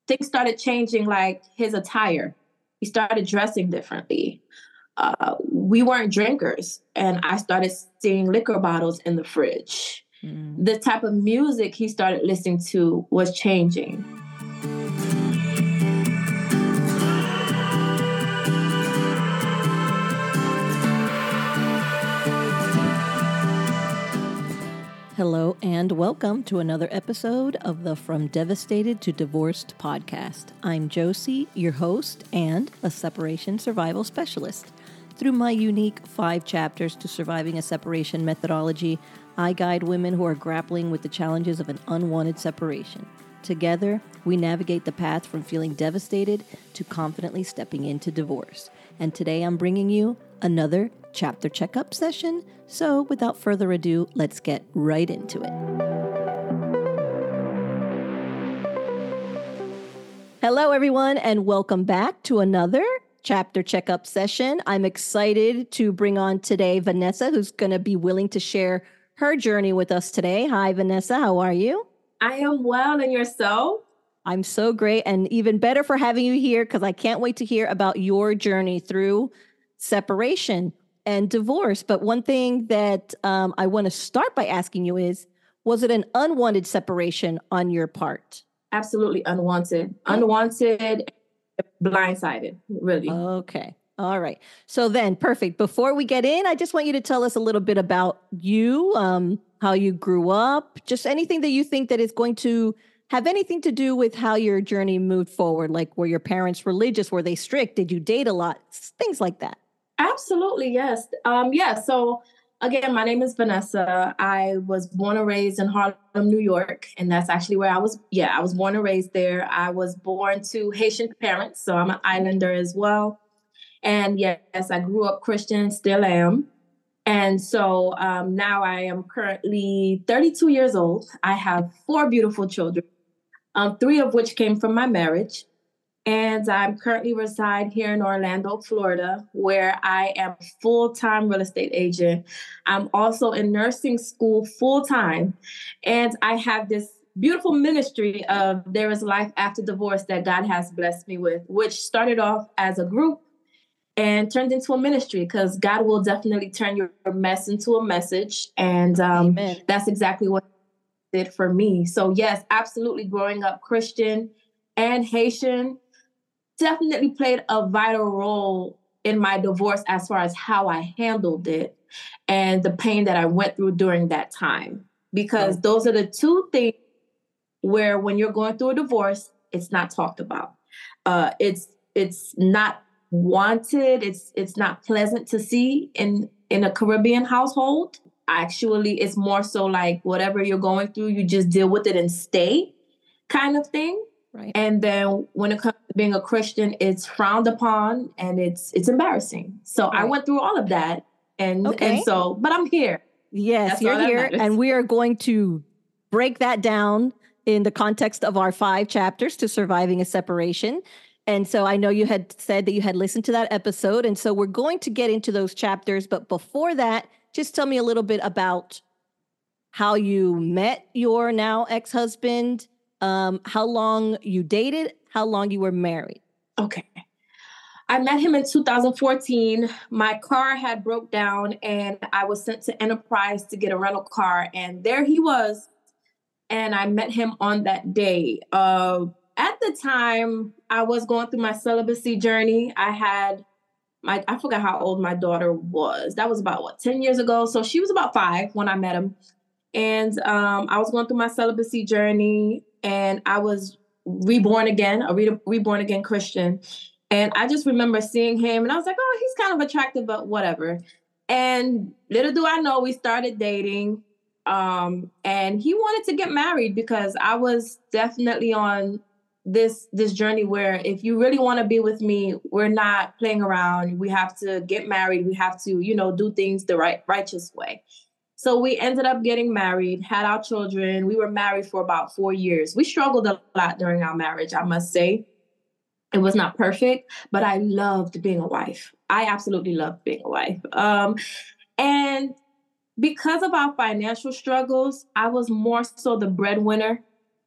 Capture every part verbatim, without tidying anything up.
things started changing, like his attire. He started dressing differently. Uh, we weren't drinkers, and I started seeing liquor bottles in the fridge. Mm. The type of music he started listening to was changing. Hello and welcome to another episode of the From Devastated to Divorced podcast. I'm Josie, your host and a separation survival specialist. Through my unique five chapters to surviving a separation methodology, I guide women who are grappling with the challenges of an unwanted separation. Together, we navigate the path from feeling devastated to confidently stepping into divorce. And today I'm bringing you another chapter checkup session. So without further ado, let's get right into it. Hello, everyone, and welcome back to another chapter checkup session. I'm excited to bring on today Vanessa, who's going to be willing to share her journey with us today. Hi, Vanessa. How are you? I am well, and yourself? I'm so great, and even better for having you here because I can't wait to hear about your journey through separation and divorce. But one thing that um, I want to start by asking you is, was it an unwanted separation on your part? Absolutely unwanted. Unwanted, blindsided, really. Okay. All right. So then, perfect. Before we get in, I just want you to tell us a little bit about you, um, how you grew up, just anything that you think that is going to have anything to do with how your journey moved forward. Like, were your parents religious? Were they strict? Did you date a lot? Things like that. Absolutely, yes. Um, yeah, so again, my name is Vanessa. I was born and raised in Harlem, New York, and that's actually where I was. Yeah, I was born and raised there. I was born to Haitian parents, so I'm an islander as well. And yes, I grew up Christian, still am. And so um, now I am currently thirty-two years old. I have four beautiful children, um, three of which came from my marriage. And I'm currently reside here in Orlando, Florida, where I am a full-time real estate agent. I'm also in nursing school full-time. And I have this beautiful ministry of There Is Life After Divorce that God has blessed me with, which started off as a group and turned into a ministry because God will definitely turn your mess into a message. And um, that's exactly what it did for me. So yes, absolutely growing up Christian and Haitian definitely played a vital role in my divorce as far as how I handled it and the pain that I went through during that time. Because those are the two things where when you're going through a divorce, it's not talked about. Uh, it's it's not wanted. It's it's not pleasant to see in, in a Caribbean household. Actually, it's more so like whatever you're going through, you just deal with it and stay kind of thing. Right. And then when it comes to being a Christian, it's frowned upon and it's it's embarrassing. So right. I went through all of that. And, okay. and so, but I'm here. Yes, That's you're here. And we are going to break that down in the context of our five chapters to surviving a separation. And so I know you had said that you had listened to that episode. And so we're going to get into those chapters. But before that, just tell me a little bit about how you met your now ex-husband, um, how long you dated, how long you were married. Okay. I met him in two thousand fourteen. My car had broke down and I was sent to Enterprise to get a rental car. And there he was. And I met him on that day. Uh, at the time, I was going through my celibacy journey. I had my, I forgot how old my daughter was. That was about, what, ten years ago? So she was about five when I met him. And um, I was going through my celibacy journey and I was reborn again, a re- reborn again Christian. And I just remember seeing him and I was like, oh, he's kind of attractive, but whatever. And little do I know, we started dating. Um, and he wanted to get married because I was definitely on this, this journey where if you really want to be with me, we're not playing around. We have to get married. We have to, you know, do things the right, righteous way. So we ended up getting married, had our children. We were married for about four years. We struggled a lot during our marriage, I must say. It was not perfect, but I loved being a wife. I absolutely loved being a wife. Um, and because of our financial struggles, I was more so the breadwinner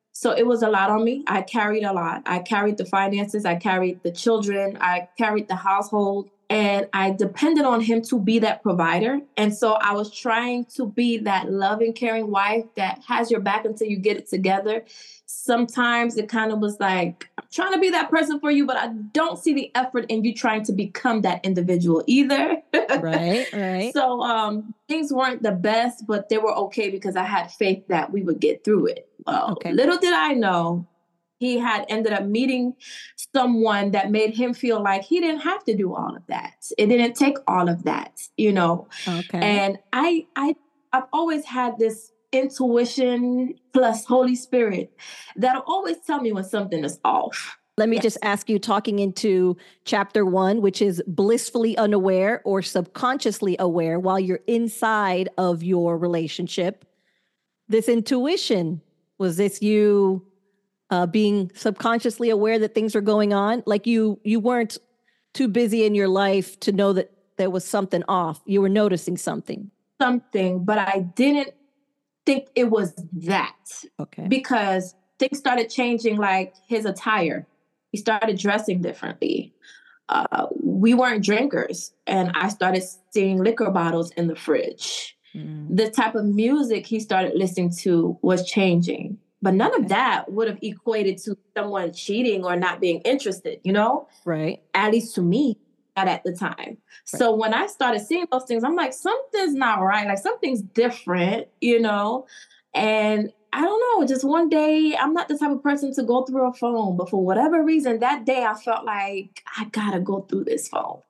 So it was a lot on me. I carried a lot. I carried the finances, I carried the children, I carried the household, and I depended on him to be that provider. And so I was trying to be that loving, caring wife that has your back until you get it together. Sometimes it kind of was like, I'm trying to be that person for you, but I don't see the effort in you trying to become that individual either. Right, right. So um, things weren't the best, but they were okay because I had faith that we would get through it. Well, Okay. little did I know, he had ended up meeting someone that made him feel like he didn't have to do all of that. It didn't take all of that, you know. Okay. And I, I, I've always had this intuition plus Holy Spirit that'll always tell me when something is off. Let me Yes. just ask you, talking into chapter one, which is blissfully unaware or subconsciously aware while you're inside of your relationship. This intuition, was this you uh, being subconsciously aware that things are going on? Like you, you weren't too busy in your life to know that there was something off. You were noticing something. Something, but I didn't think it was that. Okay. Because things started changing, like his attire. He started dressing differently. Uh, we weren't drinkers, and I started seeing liquor bottles in the fridge. Mm. The type of music he started listening to was changing. But none Okay. of that would have equated to someone cheating or not being interested, you know? Right. At least to me, not at the time. Right. So when I started seeing those things, I'm like, something's not right. Like something's different, you know? And I don't know, just one day, I'm not the type of person to go through a phone, but for whatever reason, that day I felt like I gotta go through this phone.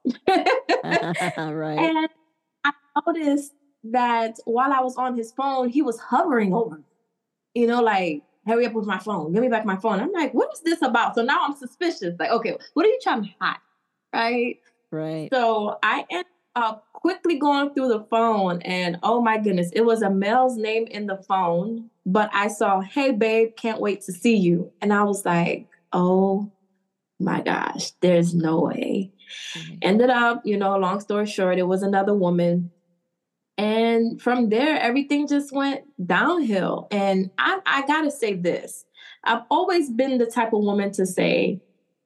Right. And I noticed that while I was on his phone, he was hovering over me, you know, like, hurry up with my phone, give me back my phone. I'm like, what is this about? So now I'm suspicious. Like, okay, what are you trying to hide? Right? Right. So I ended up quickly going through the phone, and oh my goodness, it was a male's name in the phone, but I saw, hey babe, can't wait to see you. And I was like, oh my gosh, there's no way. Mhm. Ended up, you know, long story short, it was another woman. And from there, everything just went downhill. And I, I gotta say this. I've always been the type of woman to say,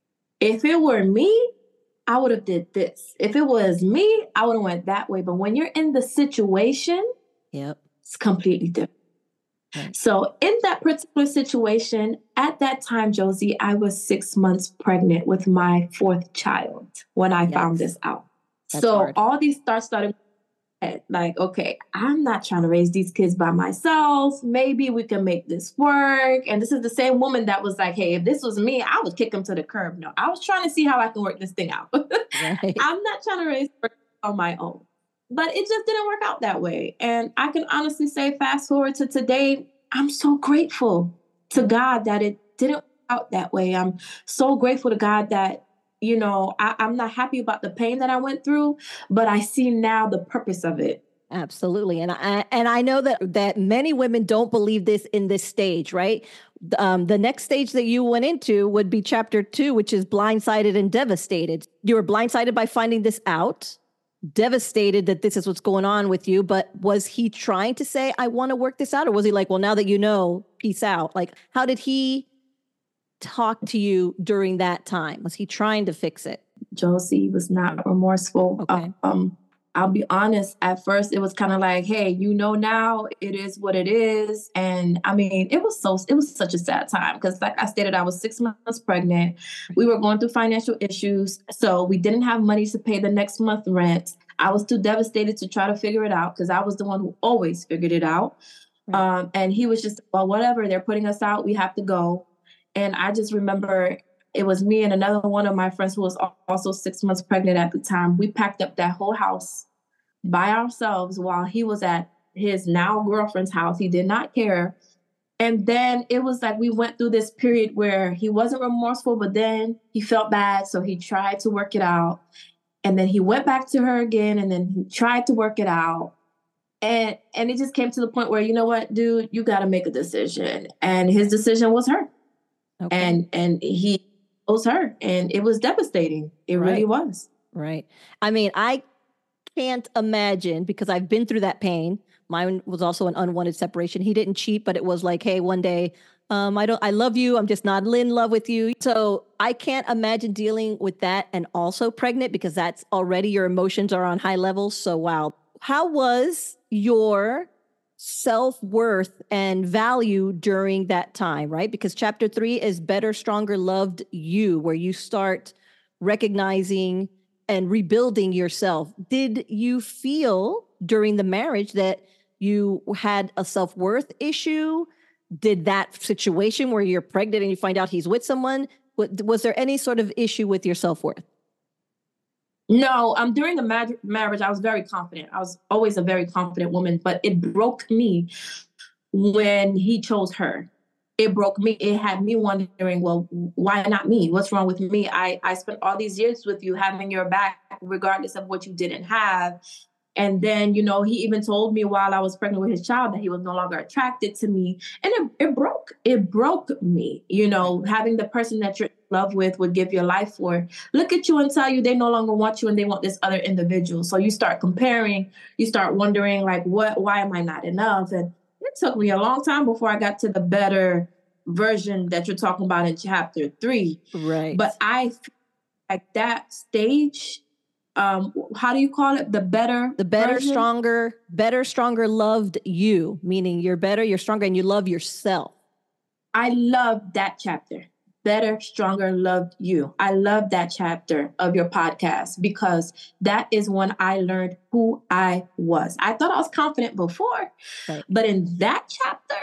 if it were me, I would have did this. If it was me, I would have went that way. But when you're in the situation, Yep. it's completely different. Right. So in that particular situation, at that time, Josie, I was six months pregnant with my fourth child when I found Yikes. this out. That's so hard. all these thoughts started like, okay, I'm not trying to raise these kids by myself. Maybe we can make this work. And this is the same woman that was like, hey, if this was me, I would kick him to the curb. No, I was trying to see how I can work this thing out. Right. I'm not trying to raise on my own. But it just didn't work out that way. And I can honestly say, fast forward to today, I'm so grateful to God that it didn't work out that way. I'm so grateful to God that, you know, I, I'm not happy about the pain that I went through, but I see now the purpose of it. Absolutely. And I and I know that that many women don't believe this in this stage, right? Um, the next stage that you went into would be chapter two, which is blindsided and devastated. You were blindsided by finding this out, devastated that this is what's going on with you. But was he trying to say, I want to work this out? Or was he like, well, now that you know, peace out? Like, how did he talk to you during that time? Was he trying to fix it? Josie was not remorseful. Okay. Um, I'll be honest, at first it was kind of like, hey, you know, now it is what it is. And I mean, it was so, it was such a sad time because like I stated, I was six months pregnant. We were going through financial issues. So we didn't have money to pay the next month rent. I was too devastated to try to figure it out because I was the one who always figured it out. Right. Um, and he was just, well, whatever, they're putting us out, we have to go. And I just remember it was me and another one of my friends who was also six months pregnant at the time. We packed up that whole house by ourselves while he was at his now girlfriend's house. He did not care. And then it was like we went through this period where he wasn't remorseful, but then he felt bad. So he tried to work it out. And then he went back to her again, and then he tried to work it out. And, and it just came to the point where, you know what, dude, you got to make a decision. And his decision was her. Okay. And and he chose her, and it was devastating. It Right. really was. Right. I mean, I can't imagine because I've been through that pain. Mine was also an unwanted separation. He didn't cheat, but it was like, hey, one day Um, I don't, I love you. I'm just not in love with you. So I can't imagine dealing with that and also pregnant, because that's already your emotions are on high levels. So wow. How was your self-worth and value during that time, right? Because chapter three is Better, Stronger, Loved You, where you start recognizing and rebuilding yourself. Did you feel during the marriage that you had a self-worth issue? Did that situation where you're pregnant and you find out he's with someone, was there any sort of issue with your self-worth? No, um, during the mar- marriage, I was very confident. I was always a very confident woman, but it broke me when he chose her. It broke me. It had me wondering, well, why not me? What's wrong with me? I, I spent all these years with you, having your back, regardless of what you didn't have. And then, you know, he even told me while I was pregnant with his child that he was no longer attracted to me. And it, it broke, it broke me, you know, having the person that you're in love with would give your life for, look at you and tell you they no longer want you and they want this other individual. So you start comparing, you start wondering like, what, why am I not enough? And it took me a long time before I got to the better version that you're talking about in chapter three. Right. But I feel like that stage, um how do you call it, the better the better version? stronger better stronger loved you, meaning you're better, you're stronger, and you love yourself. I love that chapter, Better, Stronger, Loved You. I love that chapter of your podcast because that is when I learned who I was. I thought I was confident before, right. But in that chapter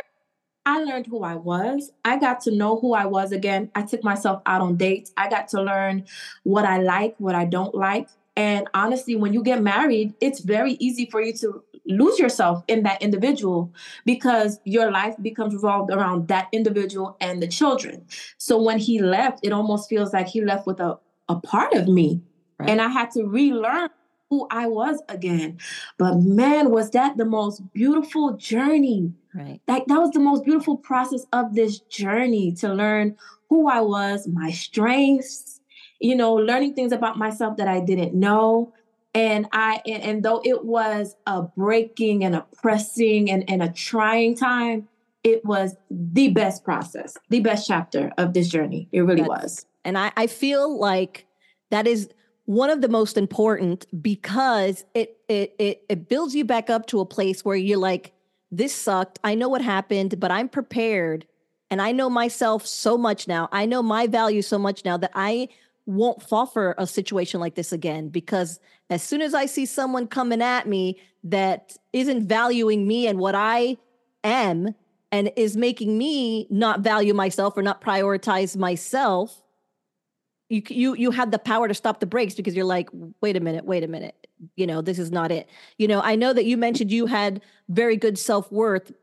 I learned who I was. I got to know who I was again. I took myself out on dates. I got to learn what I like, what I don't like. And honestly, when you get married, it's very easy for you to lose yourself in that individual because your life becomes revolved around that individual and the children. So when he left, it almost feels like he left with a, a part of me. Right. And I had to relearn who I was again. But man, was that the most beautiful journey. Right. Like that was the most beautiful process of this journey, to learn who I was, my strengths, you know, learning things about myself that I didn't know. And I, and, and though it was a breaking and a pressing and, and a trying time, it was the best process, the best chapter of this journey. It really That's, was. And I, I feel like that is one of the most important because it, it, it, it builds you back up to a place where you're like, this sucked. I know what happened, but I'm prepared. And I know myself so much now. I know my value so much now that I won't fall for a situation like this again, because as soon as I see someone coming at me that isn't valuing me and what I am and is making me not value myself or not prioritize myself, you you you have the power to stop the brakes because you're like, wait a minute, wait a minute. You know, this is not it. You know, I know that you mentioned you had very good self-worth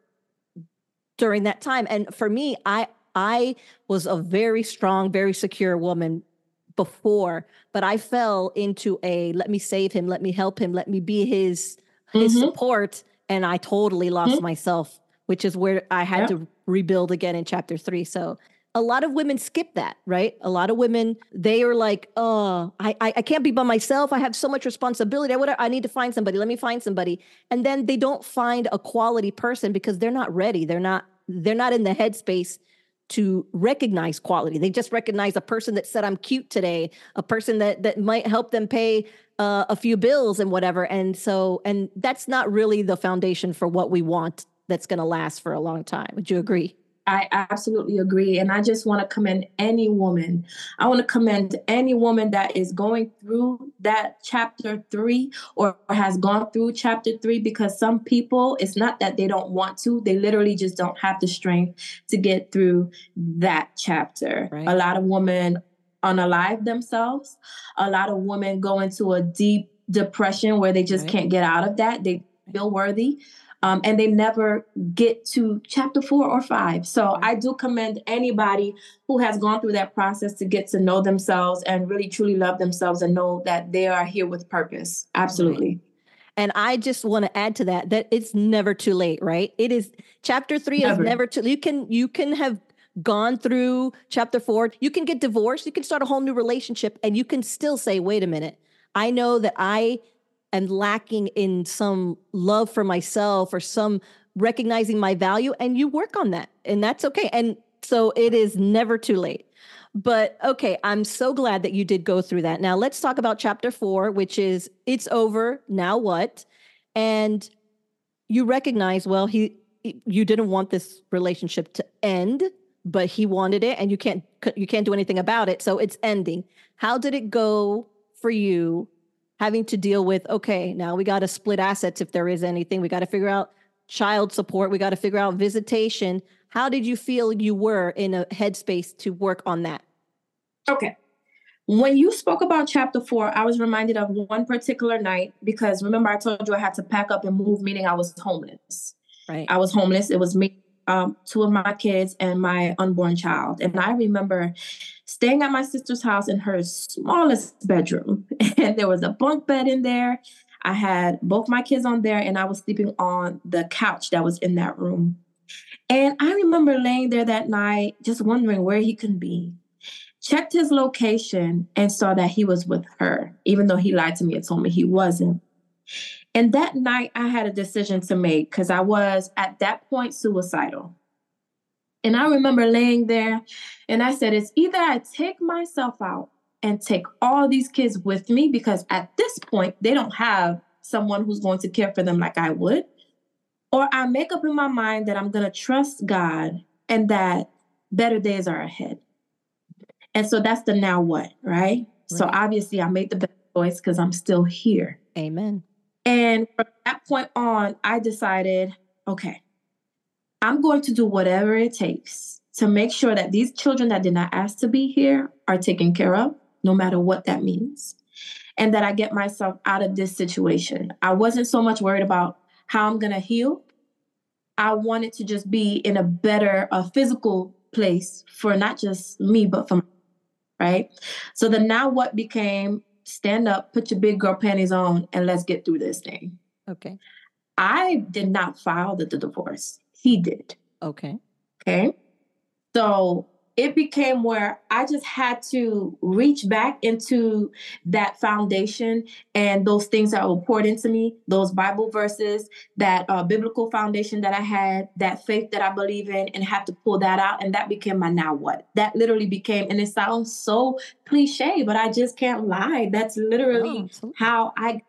during that time. And for me, I I was a very strong, very secure woman before, but I fell into a, let me save him, let me help him, let me be his, his mm-hmm. support. And I totally lost mm-hmm. myself, which is where I had yep. to rebuild again in chapter three. So a lot of women skip that, right? A lot of women, they are like, oh, I, I, I can't be by myself. I have so much responsibility. I, would, I need to find somebody. Let me find somebody. And then they don't find a quality person because they're not ready. They're not, they're not in the headspace to recognize quality. They just recognize a person that said, I'm cute today, a person that, that might help them pay uh, a few bills and whatever. And so, and that's not really the foundation for what we want that's going to last for a long time. Would you agree? I absolutely agree. And I just want to commend any woman. I want to commend any woman that is going through that chapter three or has gone through chapter three, because some people, it's not that they don't want to, they literally just don't have the strength to get through that chapter. Right. A lot of women unalive themselves. A lot of women go into a deep depression where they just right. can't get out of that. They feel worthy. Um, and they never get to chapter four or five. So right. I do commend anybody who has gone through that process to get to know themselves and really truly love themselves and know that they are here with purpose. Absolutely. Right. And I just want to add to that, that it's never too late, right? It is chapter three never. is never too, you can, you can have gone through chapter four, you can get divorced, you can start a whole new relationship and you can still say, wait a minute, I know that I and lacking in some love for myself or some recognizing my value, and you work on that, and that's okay. And So it is never too late. But okay, I'm so glad that you did go through that. Now let's talk about chapter four, which is it's over. Now what? And you recognize, well, he, you didn't want this relationship to end, but he wanted it, and you can't, you can't do anything about it. So it's ending. How did it go for you having to deal with, okay, now we got to split assets if there is anything. We got to figure out child support. We got to figure out visitation. How did you feel you were in a headspace to work on that? Okay. When you spoke about chapter four, I was reminded of one particular night because remember I told you I had to pack up and move, meaning I was homeless. Right. I was homeless. It was me, um, two of my kids, and my unborn child. And I remember staying at my sister's house in her smallest bedroom. And there was a bunk bed in there. I had both my kids on there, and I was sleeping on the couch that was in that room. And I remember laying there that night, just wondering where he could be. Checked his location and saw that he was with her, even though he lied to me and told me he wasn't. And that night I had a decision to make because I was at that point suicidal. And I remember laying there and I said, it's either I take myself out and take all these kids with me, because at this point they don't have someone who's going to care for them like I would, or I make up in my mind that I'm going to trust God and that better days are ahead. And so that's the now what, right? right. So obviously I made the best choice because I'm still here. Amen. And from that point on, I decided, okay, I'm going to do whatever it takes to make sure that these children that did not ask to be here are taken care of, no matter what that means, and that I get myself out of this situation. I wasn't so much worried about how I'm going to heal. I wanted to just be in a better uh, physical place for not just me, but for my right? So the now what became stand up, put your big girl panties on, and let's get through this thing. Okay. I did not file the, the divorce. He did. Okay. Okay. So it became where I just had to reach back into that foundation and those things that were poured into me, those Bible verses, that uh, biblical foundation that I had, that faith that I believe in, and have to pull that out. And that became my now what. That literally became, and it sounds so cliche, but I just can't lie. That's literally oh, how I,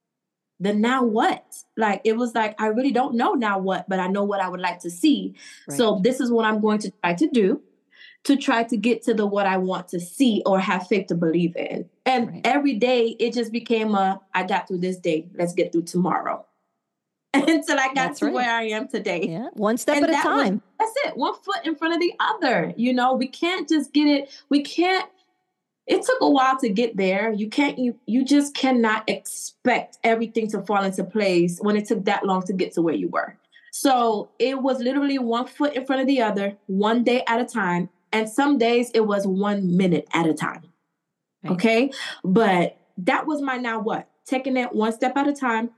the now what? Like, it was like, I really don't know now what, but I know what I would like to see. Right. So this is what I'm going to try to do, to try to get to the what I want to see or have faith to believe in. And right. every day it just became a, I got through this day, let's get through tomorrow. Until I got that's to right. where I am today. Yeah. One step and at a time. Was, that's it. One foot in front of the other. You know, we can't just get it. We can't, it took a while to get there. You can't, you, you just cannot expect everything to fall into place when it took that long to get to where you were. So it was literally one foot in front of the other, one day at a time. And some days it was one minute at a time. Right. Okay. But that was my now what? Taking it one step at a time,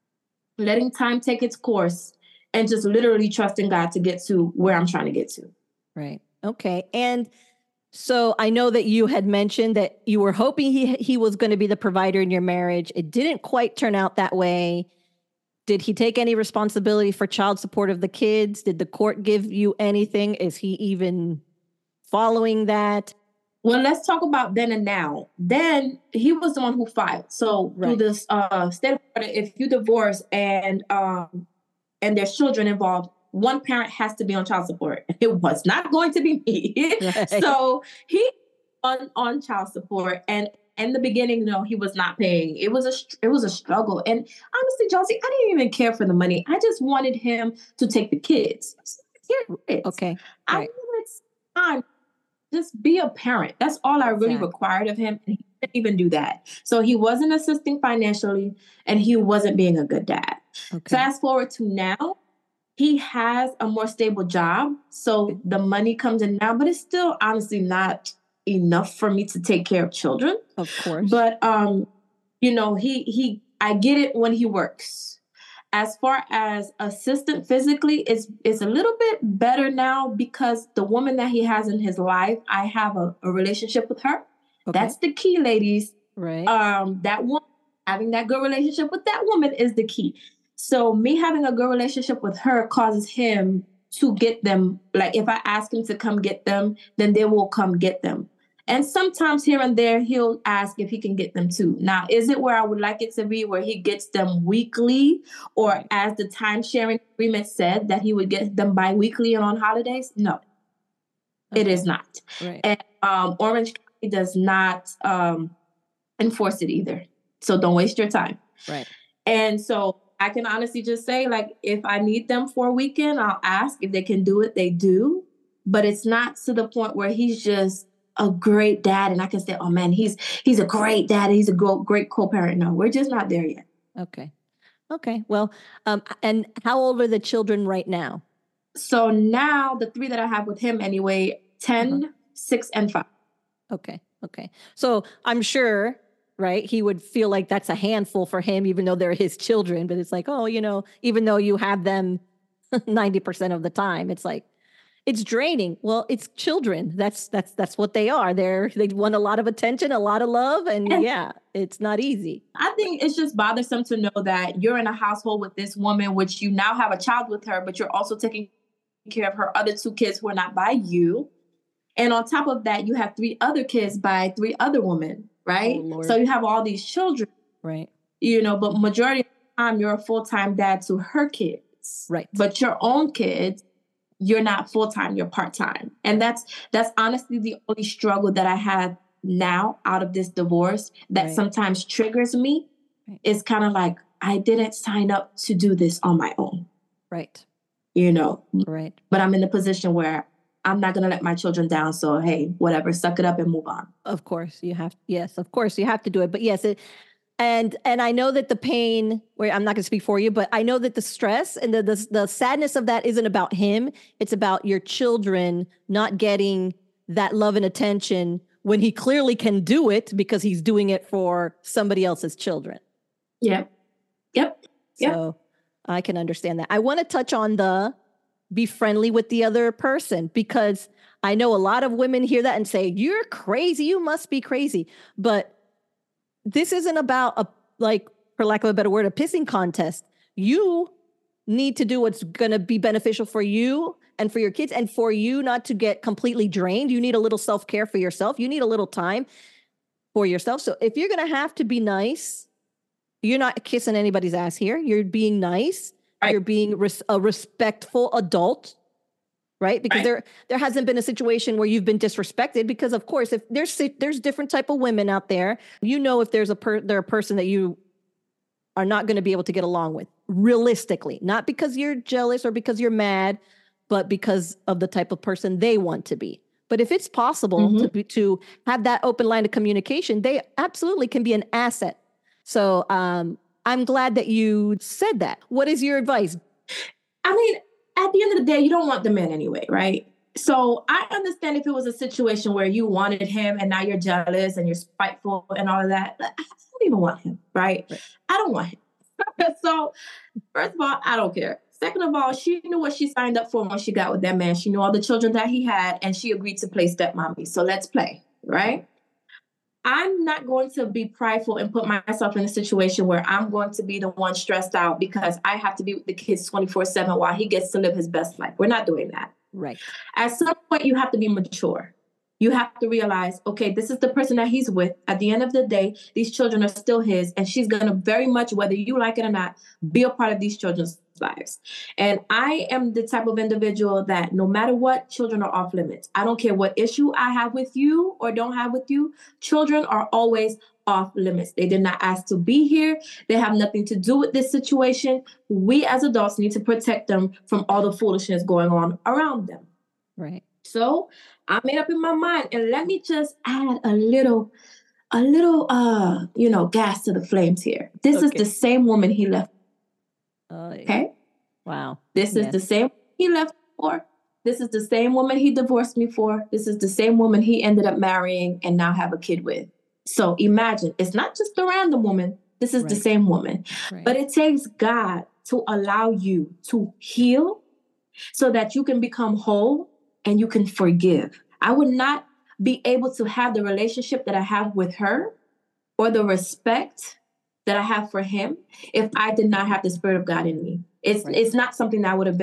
letting time take its course, and just literally trusting God to get to where I'm trying to get to. Right. Okay. And so I know that you had mentioned that you were hoping he he was going to be the provider in your marriage. It didn't quite turn out that way. Did he take any responsibility for child support of the kids? Did the court give you anything? Is he even following that? Well, let's talk about then and now. Then he was the one who filed. So right. through this uh, state of Florida, if you divorce and um, and there's children involved, one parent has to be on child support. It was not going to be me. Right. So he on on child support, and in the beginning, no, he was not paying. It was a it was a struggle. And honestly, Josie, I didn't even care for the money. I just wanted him to take the kids. kids. Okay, right. I wanted time. Just be a parent. That's all I really exactly. required of him. And he didn't even do that. So he wasn't assisting financially, and he wasn't being a good dad. Okay. Fast forward to now, he has a more stable job. So okay. the money comes in now, but it's still honestly not enough for me to take care of children. Of course. But, um, you know, he, he, I get it when he works. As far as assistant physically, it's, it's a little bit better now because the woman that he has in his life, I have a, a relationship with her. Okay. That's the key, ladies. Right. Um, that woman, having that good relationship with that woman is the key. So me having a good relationship with her causes him to get them. Like if I ask him to come get them, then they will come get them. And sometimes here and there, he'll ask if he can get them too. Now, is it where I would like it to be, where he gets them weekly, or as the time sharing agreement said, that he would get them bi-weekly and on holidays? No, okay. It is not. Right. And um, Orange County does not um, enforce it either. So don't waste your time. Right. And so I can honestly just say, like, if I need them for a weekend, I'll ask. If they can do it, they do. But it's not to the point where he's just a great dad and I can say, oh man, he's he's a great dad. He's a great, great co-parent. No, we're just not there yet. Okay. Okay. Well, um, and how old are the children right now? So now the three that I have with him anyway, ten, uh-huh. six, and five. Okay. Okay. So I'm sure, right, he would feel like that's a handful for him, even though they're his children. But it's like, oh, you know, even though you have them ninety percent of the time, it's like, it's draining. Well, it's children. That's that's that's what they are. They're they want a lot of attention, a lot of love, and yeah, it's not easy. I think it's just bothersome to know that you're in a household with this woman, which you now have a child with her, but you're also taking care of her other two kids who are not by you. And on top of that, you have three other kids by three other women, right? Oh, so you have all these children, right? You know, but majority of the time you're a full-time dad to her kids, right? But your own kids, you're not full-time, you're part-time. And that's that's honestly the only struggle that I have now out of this divorce that right. sometimes triggers me. Right. Is kind of like, I didn't sign up to do this on my own. Right. You know? Right. But I'm in the position where I'm not going to let my children down. So, hey, whatever, suck it up and move on. Of course you have. Yes, of course you have to do it. But yes, it, And and I know that the pain, where I'm not going to speak for you, but I know that the stress and the, the the sadness of that isn't about him. It's about your children not getting that love and attention when he clearly can do it because he's doing it for somebody else's children. Yeah. Yep. Yep. So I can understand that. I want to touch on the be friendly with the other person, because I know a lot of women hear that and say, you're crazy. You must be crazy. But this isn't about a, like, for lack of a better word, a pissing contest. You need to do what's going to be beneficial for you and for your kids, and for you not to get completely drained. You need a little self-care for yourself. You need a little time for yourself. So if you're going to have to be nice, you're not kissing anybody's ass here. You're being nice. Right. You're being res- a respectful adult. Right. Because right. there there hasn't been a situation where you've been disrespected, because, of course, if there's there's different type of women out there, you know, if there's a per, there a person that you are not going to be able to get along with realistically, not because you're jealous or because you're mad, but because of the type of person they want to be. But if it's possible mm-hmm. to be, to have that open line of communication, they absolutely can be an asset. So um, I'm glad that you said that. What is your advice? I mean, at the end of the day, you don't want the man anyway, right? So I understand if it was a situation where you wanted him and now you're jealous and you're spiteful and all of that. I don't even want him, right? right. I don't want him. So first of all, I don't care. Second of all, she knew what she signed up for when she got with that man. She knew all the children that he had, and she agreed to play stepmommy. So let's play, right? I'm not going to be prideful and put myself in a situation where I'm going to be the one stressed out because I have to be with the kids twenty-four seven while he gets to live his best life. We're not doing that. Right. At some point, you have to be mature. You have to realize, okay, this is the person that he's with. At the end of the day, these children are still his, and she's going to very much, whether you like it or not, be a part of these children's lives. And I am the type of individual that no matter what, children are off limits. I don't care what issue I have with you or don't have with you. Children are always off limits. They did not ask to be here. They have nothing to do with this situation. We as adults need to protect them from all the foolishness going on around them. Right. So I made up in my mind, and let me just add a little, a little, uh, you know, gas to the flames here. This okay. is the same woman he left. Uh, okay. Wow. This yes. is the same he left for. This is the same woman he divorced me for. This is the same woman he ended up marrying and now have a kid with. So imagine, it's not just a random woman. This is right. the same woman. Right. But it takes God to allow you to heal so that you can become whole and you can forgive. I would not be able to have the relationship that I have with her or the respect that I have for him if I did not have the Spirit of God in me. It's right. it's not something that I would have been able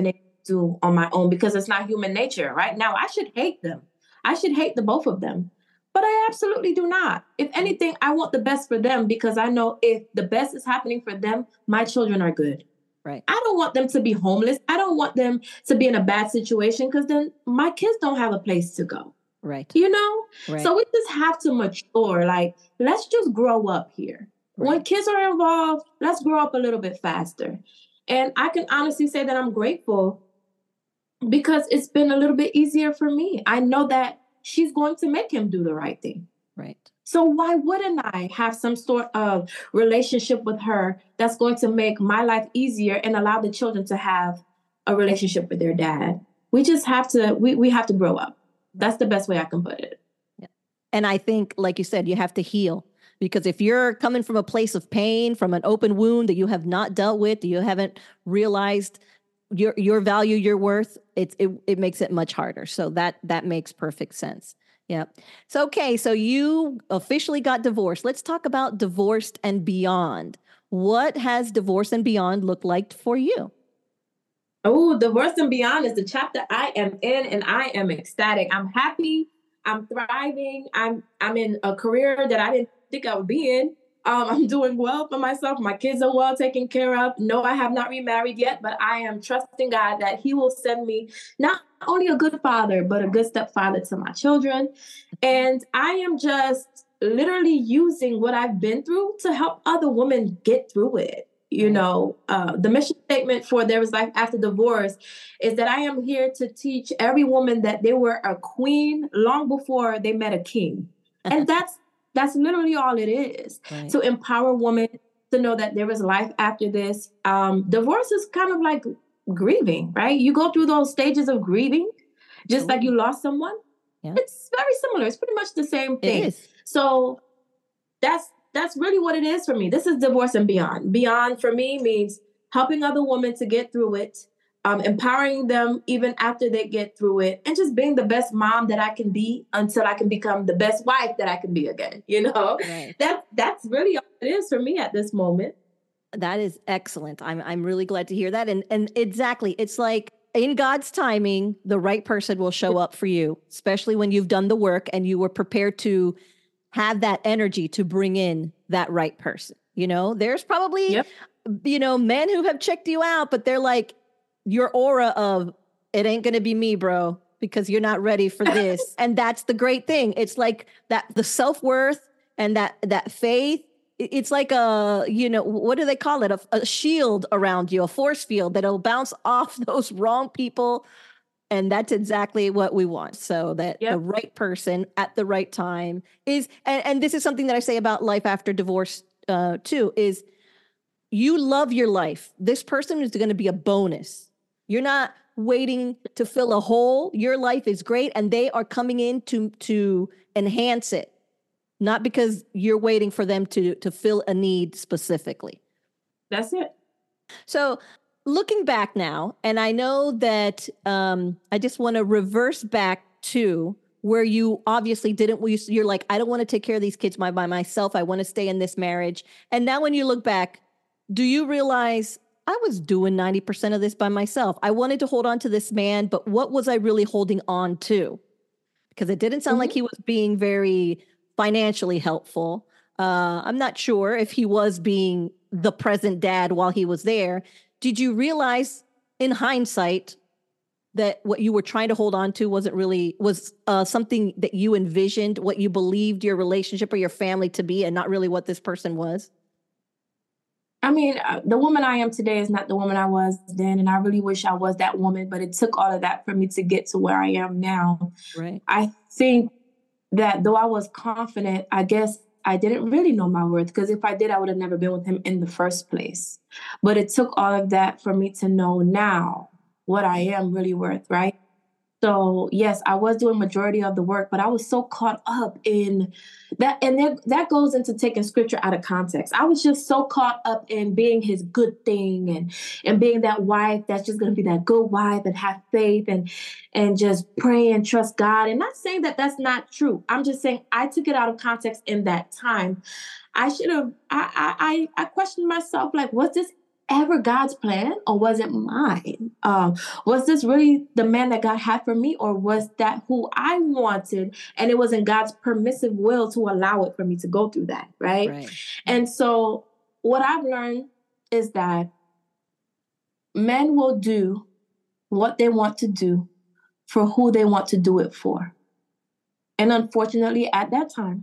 do on my own because it's not human nature. Right now, I should hate them. I should hate the both of them. But I absolutely do not. If anything, I want the best for them because I know if the best is happening for them, my children are good. Right. I don't want them to be homeless. I don't want them to be in a bad situation because then my kids don't have a place to go. Right. You know? Right. So we just have to mature. Like, let's just grow up here. Right. When kids are involved, let's grow up a little bit faster. And I can honestly say that I'm grateful because it's been a little bit easier for me. I know that she's going to make him do the right thing. Right. So why wouldn't I have some sort of relationship with her that's going to make my life easier and allow the children to have a relationship with their dad? We just have to, we, we have to grow up. That's the best way I can put it. Yeah. And I think, like you said, you have to heal. Because if you're coming from a place of pain, from an open wound that you have not dealt with, that you haven't realized your your value, your worth, it, it it makes it much harder. So that that makes perfect sense. Yeah. So, okay. So you officially got divorced. Let's talk about Divorced and Beyond. What has Divorced and Beyond looked like for you? Oh, Divorced and Beyond is the chapter I am in, and I am ecstatic. I'm happy. I'm thriving. I'm I'm in a career that I didn't think I would be in. Um, I'm doing well for myself. My kids are well taken care of. No, I have not remarried yet, but I am trusting God that he will send me not only a good father, but a good stepfather to my children. And I am just literally using what I've been through to help other women get through it. You know, uh, the mission statement for There Is Life After Divorce is that I am here to teach every woman that they were a queen long before they met a king. And that's That's literally all it is, right. To empower women to know that there is life after this. Um, divorce is kind of like grieving, right? You go through those stages of grieving, just Ooh. Like you lost someone. Yeah. It's very similar. It's pretty much the same thing. It is. So that's that's really what it is for me. This is Divorce and Beyond. Beyond for me means helping other women to get through it. Um, empowering them even after they get through it, and just being the best mom that I can be until I can become the best wife that I can be again. You know, right. that that's really all it is for me at this moment. That is excellent. I'm I'm really glad to hear that. And and exactly, it's like in God's timing, the right person will show up for you, especially when you've done the work and you were prepared to have that energy to bring in that right person. You know, there's probably, yep. you know, men who have checked you out, but they're like, your aura of it ain't going to be me, bro, because you're not ready for this. And that's the great thing. It's like that, the self-worth and that, that faith. It's like a, you know, what do they call it? A, a shield around you, a force field that'll bounce off those wrong people. And that's exactly what we want. So that yep. the right person at the right time is, and, and this is something that I say about life after divorce uh, too, is you love your life. This person is going to be a bonus. You're not waiting to fill a hole. Your life is great, and they are coming in to to enhance it, not because you're waiting for them to to fill a need specifically. That's it. So looking back now, and I know that um, I just want to reverse back to where you obviously didn't, you're like, I don't want to take care of these kids by, by myself. I want to stay in this marriage. And now when you look back, do you realize I was doing ninety percent of this by myself? I wanted to hold on to this man, but what was I really holding on to? Because it didn't sound mm-hmm. like he was being very financially helpful. Uh, I'm not sure if he was being the present dad while he was there. Did you realize in hindsight that what you were trying to hold on to wasn't really, was uh, something that you envisioned, what you believed your relationship or your family to be, and not really what this person was? I mean, uh, the woman I am today is not the woman I was then. And I really wish I was that woman, but it took all of that for me to get to where I am now. Right. I think that though I was confident, I guess I didn't really know my worth, because if I did, I would have never been with him in the first place. But it took all of that for me to know now what I am really worth, right? So yes, I was doing majority of the work, but I was so caught up in that. And that, that goes into taking scripture out of context. I was just so caught up in being his good thing and, and being that wife that's just going to be that good wife and have faith and, and just pray and trust God. And not saying that that's not true. I'm just saying I took it out of context in that time. I should have, I, I, I questioned myself, like, was this ever God's plan or was it mine? Um, was this really the man that God had for me, or was that who I wanted and it wasn't God's permissive will to allow it for me to go through that, right? Right. And so what I've learned is that men will do what they want to do for who they want to do it for. And unfortunately, at that time,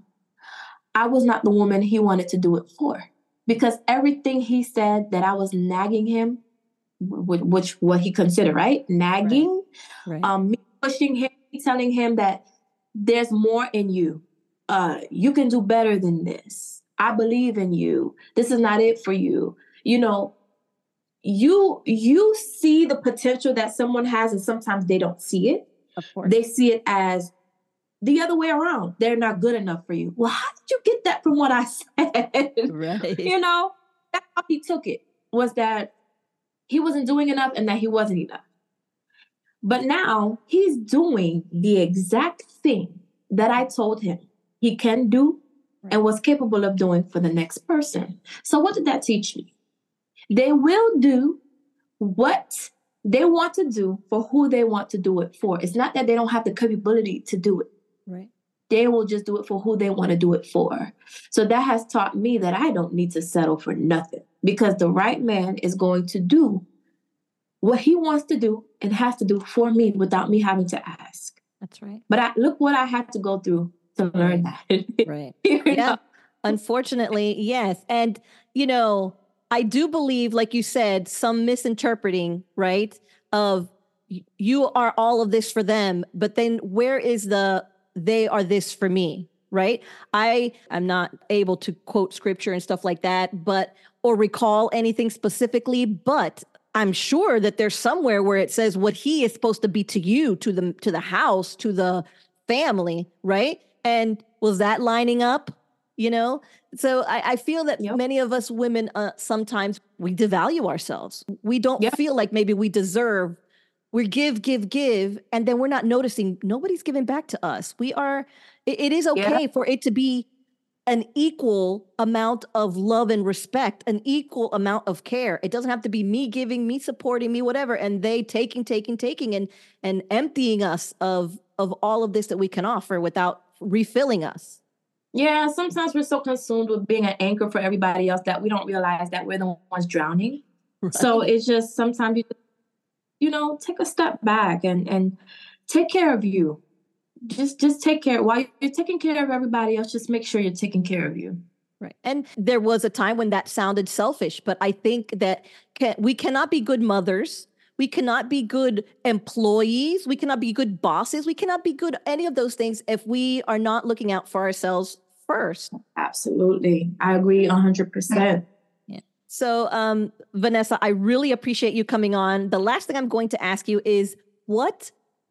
I was not the woman he wanted to do it for, because everything he said that I was nagging him, wh- which what he considered, right? Nagging, Right. Right. um, me pushing him, telling him that there's more in you. Uh, you can do better than this. I believe in you. This is not it for you. You know, you you see the potential that someone has, and sometimes they don't see it. Of course. They see it as the other way around. They're not good enough for you. Well, how did you get that from what I said? Right. You know, that's how he took it, was that he wasn't doing enough and that he wasn't enough. But now he's doing the exact thing that I told him he can do and was capable of doing for the next person. So what did that teach me? They will do what they want to do for who they want to do it for. It's not that they don't have the capability to do it. Right. They will just do it for who they want to do it for. So that has taught me that I don't need to settle for nothing, because the right man is going to do what he wants to do and has to do for me without me having to ask. That's right. But I, look what I had to go through to learn that. Right. You Yeah. know? Unfortunately, yes. And, you know, I do believe, like you said, some misinterpreting, right, of y- you are all of this for them, but then where is the they are this for me, right? I am not able to quote scripture and stuff like that, but or recall anything specifically, but I'm sure that there's somewhere where it says what he is supposed to be to you, to the to the house, to the family, right? And was that lining up? You know, so I, I feel that Yep. many of us women, uh, sometimes we devalue ourselves. We don't Yep. feel like maybe we deserve. We give, give, give, and then we're not noticing nobody's giving back to us. We are. It, it is okay Yeah. for it to be an equal amount of love and respect, an equal amount of care. It doesn't have to be me giving, me supporting, me whatever, and they taking, taking, taking, and and emptying us of of all of this that we can offer without refilling us. Yeah, sometimes we're so consumed with being an anchor for everybody else that we don't realize that we're the ones drowning. So Right. it's just sometimes you, you know, take a step back and and take care of you. Just just take care. While you're taking care of everybody else, just make sure you're taking care of you. Right. And there was a time when that sounded selfish, but I think that can, we cannot be good mothers. We cannot be good employees. We cannot be good bosses. We cannot be good any of those things if we are not looking out for ourselves first. Absolutely. I agree one hundred percent. Yeah. So, um, Vanessa, I really appreciate you coming on. The last thing I'm going to ask you is, what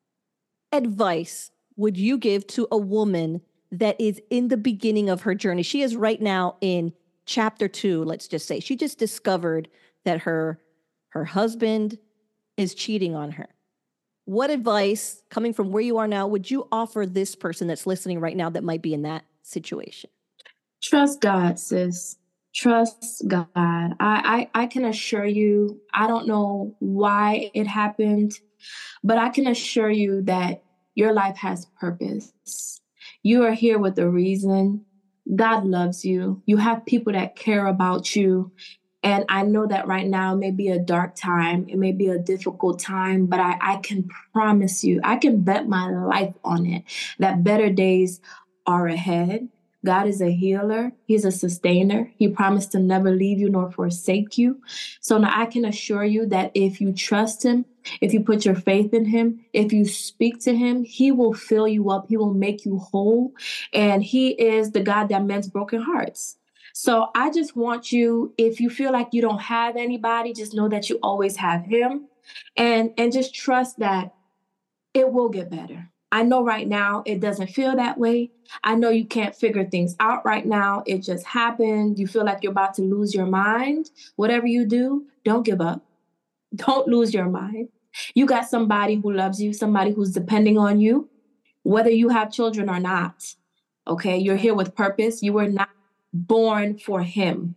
advice would you give to a woman that is in the beginning of her journey? She is right now in chapter two, let's just say. She just discovered that her her husband is cheating on her. What advice, coming from where you are now, would you offer this person that's listening right now that might be in that situation? Trust God, sis. Trust God. I, I I can assure you, I don't know why it happened, but I can assure you that your life has purpose. You are here with a reason. God loves you. You have people that care about you. And I know that right now it may be a dark time. It may be a difficult time, but I, I can promise you, I can bet my life on it, that better days are ahead. God is a healer. He's a sustainer. He promised to never leave you nor forsake you. So now I can assure you that if you trust him, if you put your faith in him, if you speak to him, he will fill you up. He will make you whole. And he is the God that mends broken hearts. So I just want you, if you feel like you don't have anybody, just know that you always have him, and, and just trust that it will get better. I know right now it doesn't feel that way. I know you can't figure things out right now. It just happened. You feel like you're about to lose your mind. Whatever you do, don't give up. Don't lose your mind. You got somebody who loves you, somebody who's depending on you, whether you have children or not. Okay, you're here with purpose. You were not born for him.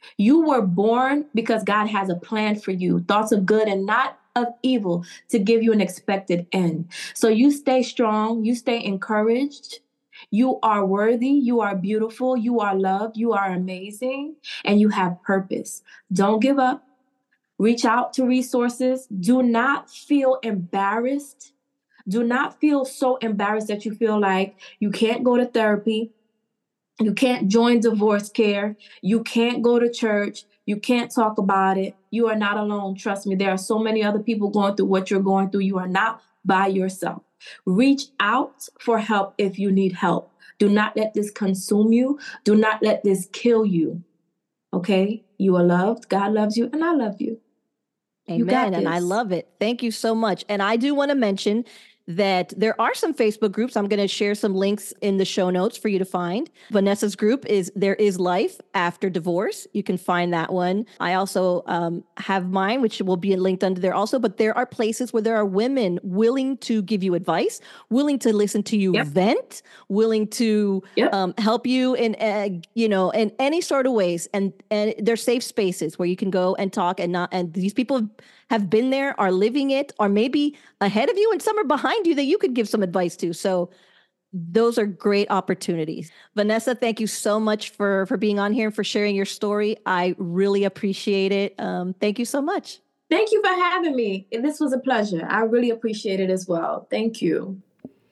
You were born because God has a plan for you, thoughts of good and not of evil, to give you an expected end. So you stay strong, you stay encouraged. You are worthy, you are beautiful, you are loved, you are amazing, and you have purpose. Don't give up. Reach out to resources. Do not feel embarrassed. Do not feel so embarrassed that you feel like you can't go to therapy. You can't join divorce care. You can't go to church. You can't talk about it. You are not alone. Trust me, there are so many other people going through what you're going through. You are not by yourself. Reach out for help if you need help. Do not let this consume you. Do not let this kill you. Okay? You are loved. God loves you, and I love you. Amen. And I love it. Thank you so much. And I do want to mention that there are some Facebook groups. I'm going to share some links in the show notes for you to find. Vanessa's group is There Is Life After Divorce. You can find that one. I also um, have mine, which will be linked under there also. But there are places where there are women willing to give you advice, willing to listen to you yep. vent, willing to yep. um, help you in, uh, you know, in any sort of ways. And and they're safe spaces where you can go and talk and not. And these people have been there, are living it, or maybe ahead of you, and some are behind you that you could give some advice to. So those are great opportunities. Vanessa, thank you so much for, for being on here and for sharing your story. I really appreciate it. Um, thank you so much. Thank you for having me. This was a pleasure. I really appreciate it as well. Thank you.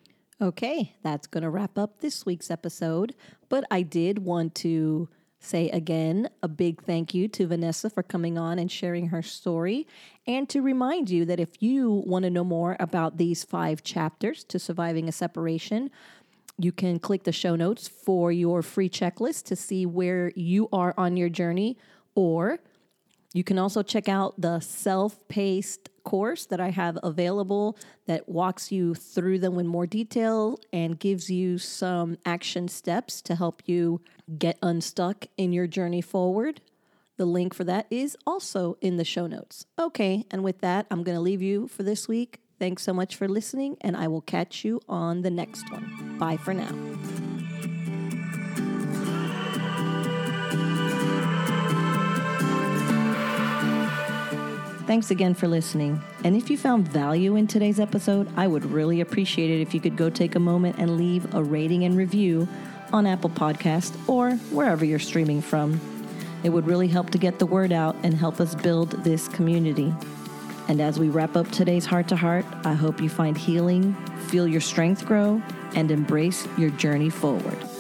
Okay, that's going to wrap up this week's episode. But I did want to say again a big thank you to Vanessa for coming on and sharing her story, and to remind you that if you want to know more about these five chapters to surviving a separation, you can click the show notes for your free checklist to see where you are on your journey, or you can also check out the self-paced course that I have available that walks you through them in more detail and gives you some action steps to help you get unstuck in your journey forward. The link for that is also in the show notes. Okay, and with that, I'm going to leave you for this week. Thanks so much for listening, and I will catch you on the next one. Bye for now. Thanks again for listening. And if you found value in today's episode, I would really appreciate it if you could go take a moment and leave a rating and review on Apple Podcasts or wherever you're streaming from. It would really help to get the word out and help us build this community. And as we wrap up today's Heart to Heart, I hope you find healing, feel your strength grow, and embrace your journey forward.